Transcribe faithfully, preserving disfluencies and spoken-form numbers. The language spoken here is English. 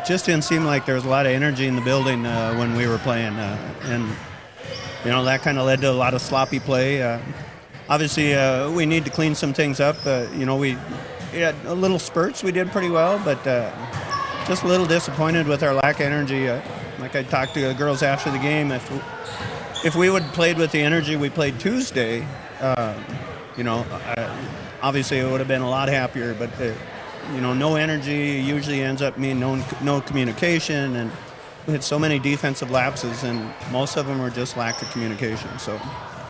just didn't seem like there was a lot of energy in the building uh, when we were playing, uh, and you know that kind of led to a lot of sloppy play. Uh, obviously, uh, we need to clean some things up. Uh, you know, we, we had a little spurts. We did pretty well, but uh, just a little disappointed with our lack of energy. Uh, like I talked to the girls after the game, if if we would have played with the energy we played Tuesday, uh, you know, uh, obviously it would have been a lot happier. But uh, you know, no energy usually ends up meaning no no communication, and we had so many defensive lapses, and most of them were just lack of communication. So.